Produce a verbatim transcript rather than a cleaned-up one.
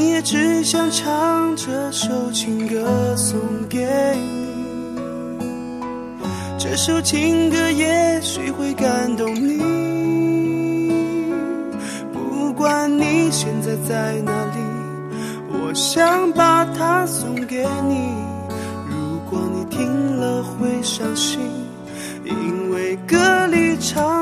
今夜只想唱这首情歌送给你，这首情歌也许会感动你。不管你现在在哪里，我想把它送给你。如果你听了会伤心，因为歌里唱